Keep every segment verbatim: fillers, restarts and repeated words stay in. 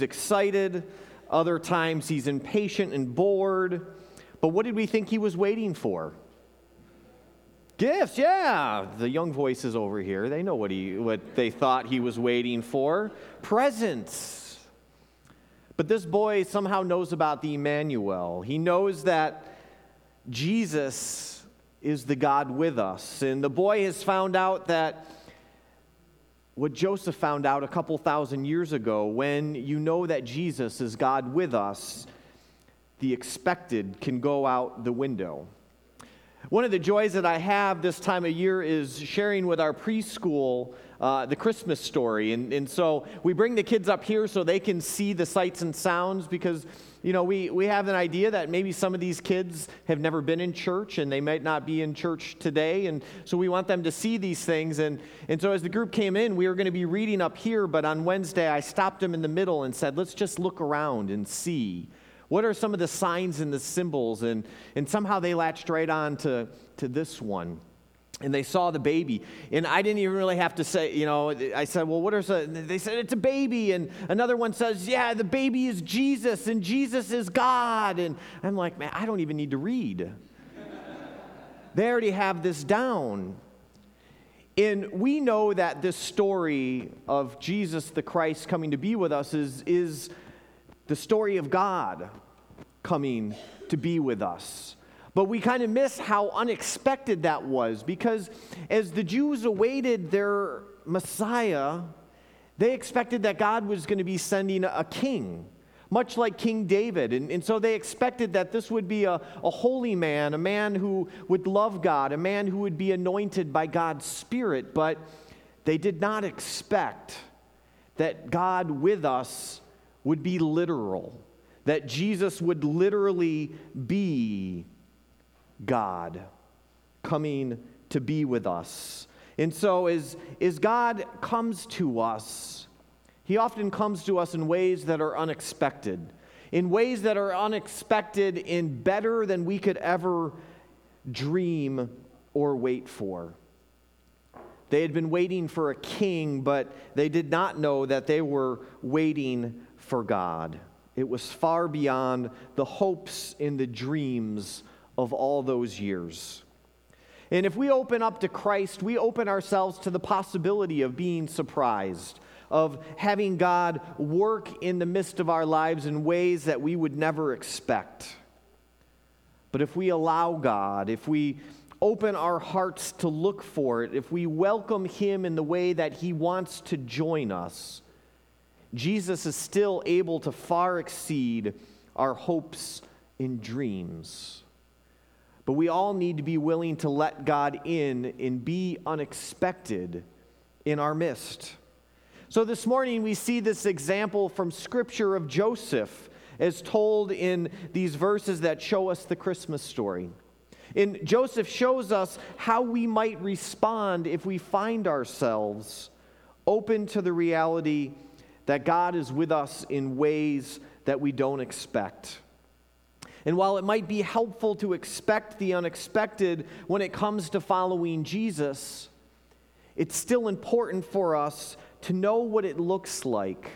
excited, other times he's impatient and bored. But what did we think he was waiting for? Gifts, yeah. The young voices over here, they know what he what they thought he was waiting for. Presents. But this boy somehow knows about the Emmanuel. He knows that Jesus is the God with us. And the boy has found out that what Joseph found out a couple thousand years ago, when you know that Jesus is God with us, the expected can go out the window. One of the joys that I have this time of year is sharing with our preschool uh, the Christmas story. And, and so we bring the kids up here so they can see the sights and sounds, because you know, we, we have an idea that maybe some of these kids have never been in church and they might not be in church today. And so we want them to see these things. And, and so as the group came in, we were going to be reading up here, but on Wednesday I stopped them in the middle and said, let's just look around and see. What are some of the signs and the symbols? And, and somehow they latched right on to, to this one. And they saw the baby. And I didn't even really have to say, you know, I said, well, what are some? They said, it's a baby. And another one says, yeah, the baby is Jesus, and Jesus is God. And I'm like, man, I don't even need to read. They already have this down. And we know that this story of Jesus the Christ coming to be with us is, is the story of God coming to be with us. But we kind of miss how unexpected that was, because as the Jews awaited their Messiah, they expected that God was going to be sending a king, much like King David. And, and so they expected that this would be a, a holy man, a man who would love God, a man who would be anointed by God's Spirit. But they did not expect that God with us would be literal, that Jesus would literally be God coming to be with us. And so as, as God comes to us, he often comes to us in ways that are unexpected, in ways that are unexpected and better than we could ever dream or wait for. They had been waiting for a king, but they did not know that they were waiting for God. It was far beyond the hopes and the dreams of all those years. And if we open up to Christ, we open ourselves to the possibility of being surprised, of having God work in the midst of our lives in ways that we would never expect. But if we allow God, if we open our hearts to look for it, if we welcome him in the way that he wants to join us, Jesus is still able to far exceed our hopes and dreams. But we all need to be willing to let God in and be unexpected in our midst. So this morning we see this example from Scripture of Joseph as told in these verses that show us the Christmas story. And Joseph shows us how we might respond if we find ourselves open to the reality that God is with us in ways that we don't expect. And while it might be helpful to expect the unexpected when it comes to following Jesus, it's still important for us to know what it looks like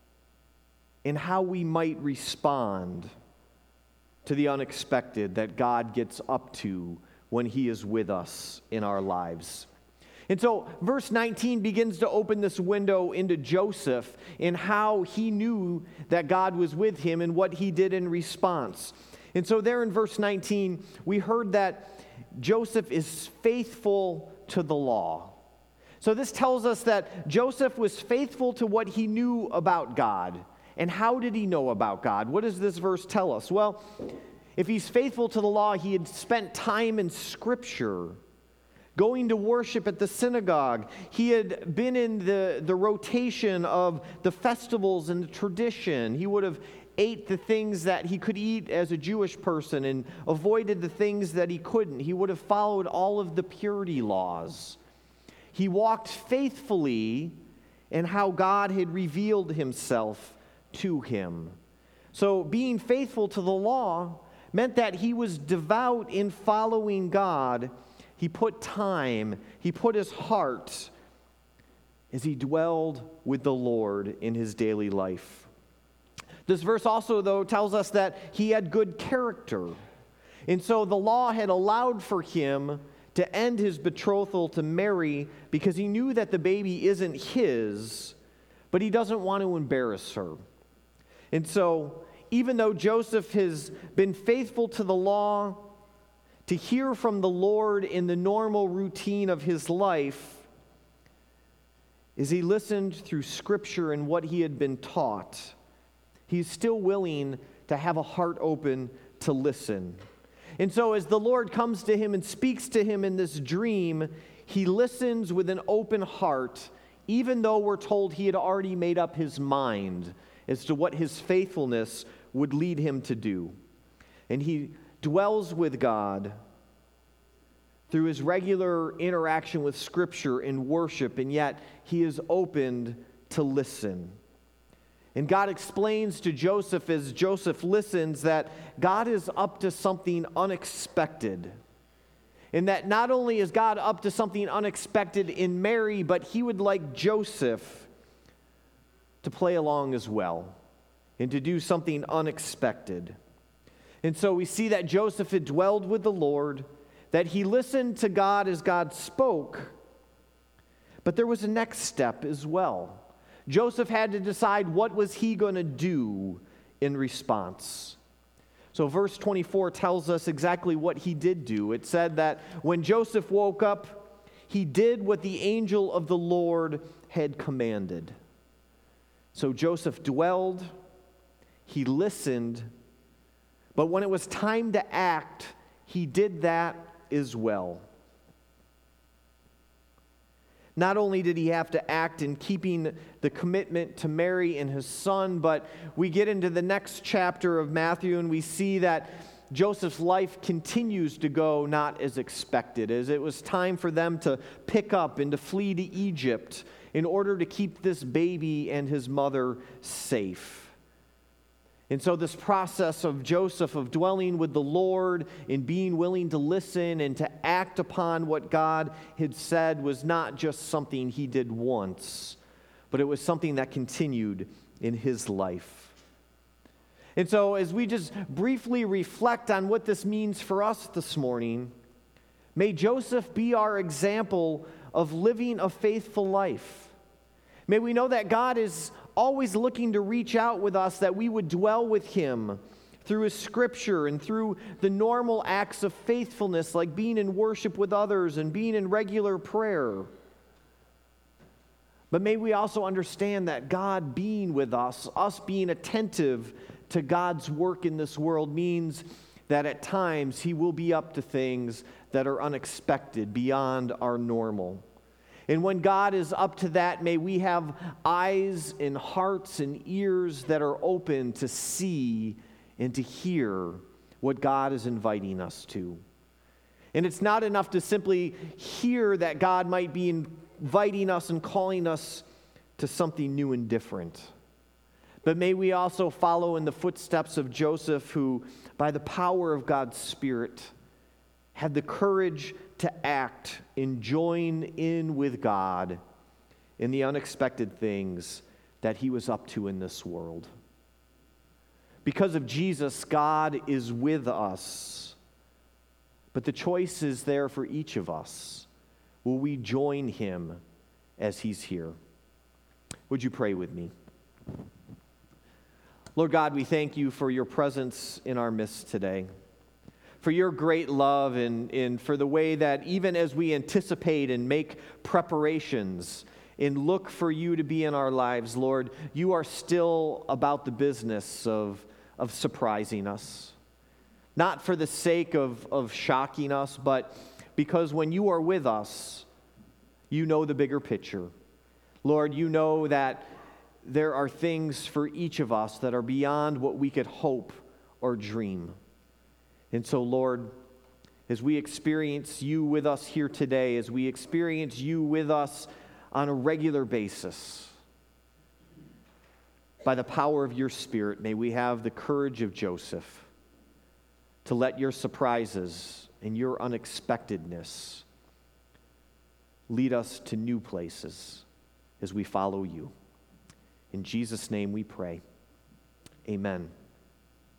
and how we might respond to the unexpected that God gets up to when he is with us in our lives. And so verse nineteen begins to open this window into Joseph and how he knew that God was with him and what he did in response. And so there in verse nineteen, we heard that Joseph is faithful to the law. So this tells us that Joseph was faithful to what he knew about God. And how did he know about God? What does this verse tell us? Well, if he's faithful to the law, he had spent time in Scripture, going to worship at the synagogue. He had been in the, the rotation of the festivals and the tradition. He would have ate the things that he could eat as a Jewish person and avoided the things that he couldn't. He would have followed all of the purity laws. He walked faithfully in how God had revealed himself to him. So being faithful to the law meant that he was devout in following God. He put time, he put his heart as he dwelled with the Lord in his daily life. This verse also, though, tells us that he had good character. And so the law had allowed for him to end his betrothal to Mary because he knew that the baby isn't his, but he doesn't want to embarrass her. And so, even though Joseph has been faithful to the law, to hear from the Lord in the normal routine of his life, as he listened through Scripture and what he had been taught, he's still willing to have a heart open to listen. And so as the Lord comes to him and speaks to him in this dream, he listens with an open heart, even though we're told he had already made up his mind as to what his faithfulness would lead him to do. And he dwells with God through his regular interaction with Scripture and worship, and yet he is opened to listen. And God explains to Joseph as Joseph listens that God is up to something unexpected. And that not only is God up to something unexpected in Mary, but he would like Joseph to play along as well and to do something unexpected. And so we see that Joseph had dwelled with the Lord, that he listened to God as God spoke, but there was a next step as well. Joseph had to decide what was he going to do in response. So verse twenty-four tells us exactly what he did do. It said that when Joseph woke up, he did what the angel of the Lord had commanded. So Joseph dwelled, he listened, but when it was time to act, he did that as well. Not only did he have to act in keeping the commitment to Mary and his son, but we get into the next chapter of Matthew and we see that Joseph's life continues to go not as expected, as it was time for them to pick up and to flee to Egypt in order to keep this baby and his mother safe. And so this process of Joseph of dwelling with the Lord and being willing to listen and to act upon what God had said was not just something he did once, but it was something that continued in his life. And so as we just briefly reflect on what this means for us this morning, may Joseph be our example of living a faithful life. May we know that God is always looking to reach out with us, that we would dwell with him through his Scripture and through the normal acts of faithfulness like being in worship with others and being in regular prayer. But may we also understand that God being with us, us being attentive to God's work in this world, means that at times he will be up to things that are unexpected, beyond our normal. And when God is up to that, may we have eyes and hearts and ears that are open to see and to hear what God is inviting us to. And it's not enough to simply hear that God might be inviting us and calling us to something new and different. But may we also follow in the footsteps of Joseph, who, by the power of God's Spirit, had the courage to act and join in with God in the unexpected things that he was up to in this world. Because of Jesus, God is with us, but the choice is there for each of us. Will we join him as he's here? Would you pray with me? Lord God, we thank you for your presence in our midst today, for your great love, and, and for the way that even as we anticipate and make preparations and look for you to be in our lives, Lord, you are still about the business of, of surprising us. Not for the sake of, of shocking us, but because when you are with us, you know the bigger picture. Lord, you know that there are things for each of us that are beyond what we could hope or dream. And so, Lord, as we experience you with us here today, as we experience you with us on a regular basis, by the power of your Spirit, may we have the courage of Joseph to let your surprises and your unexpectedness lead us to new places as we follow you. In Jesus' name we pray. Amen.